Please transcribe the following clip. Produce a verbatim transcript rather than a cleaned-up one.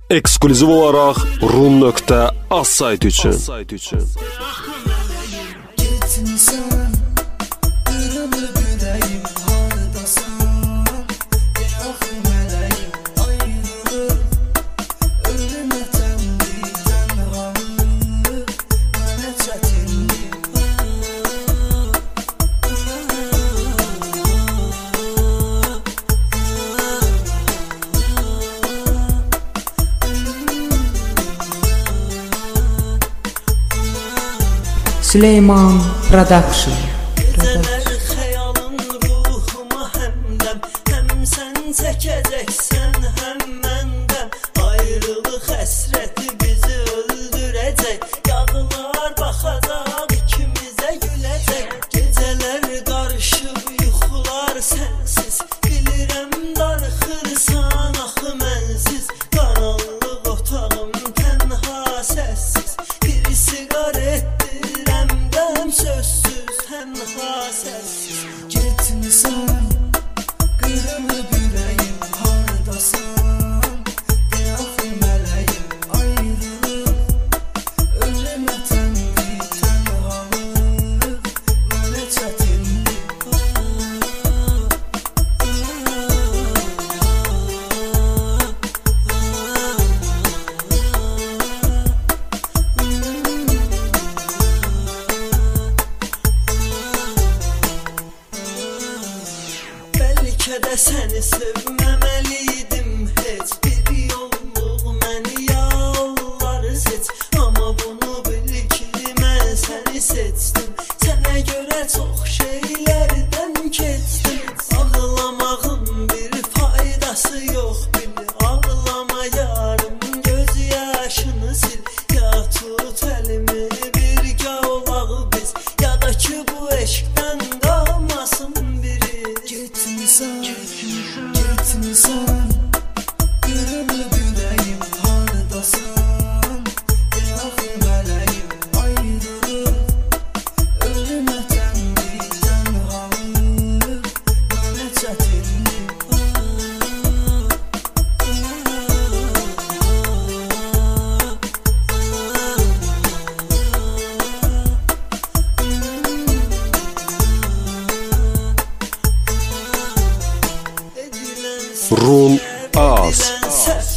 Ekskluziv olaraq rum nöqtə az sayt üçün. Süleyman Production. Geceler xəyalın ruhuma həmdəm, həm sən çəkəcəksən, həm məndən. Ayrılıq həsrəti bizi öldürəcək, yağlar baxacaq, ikimizə güləcək. Gecələr qarışıb, yuxular sənsiz, bilirəm darıxırsan axı mənsiz. Qaranlıq otağım tənha səssiz, bir siqaret sözsüz, tənha səssiz. Getmisən, qırılıb ürəyim, hardasan? De axı mələyim, ayrılıb ölümə təndir, tənhalıq mənə çətindir. Bəlkə də səni sevməməliydim heç, bir yolluq məni yalvarı seç. Amma bunu bil ki, mən səni seçdim, sənə görə çox şeylərdən keçdim. Ağlamağın bir faydası yox, bil, ağlama yarım, göz yaşını sil. Ya tut əlimi, birgə olaq biz, ya da ki bu eşqdən qalmasın biri. Getmisən, getmisən, qırılıb ürəyim, hardasan? De axı mələyim, ayrılıb ölümə təndir, tənhalıq mənə çətindir. Rum az.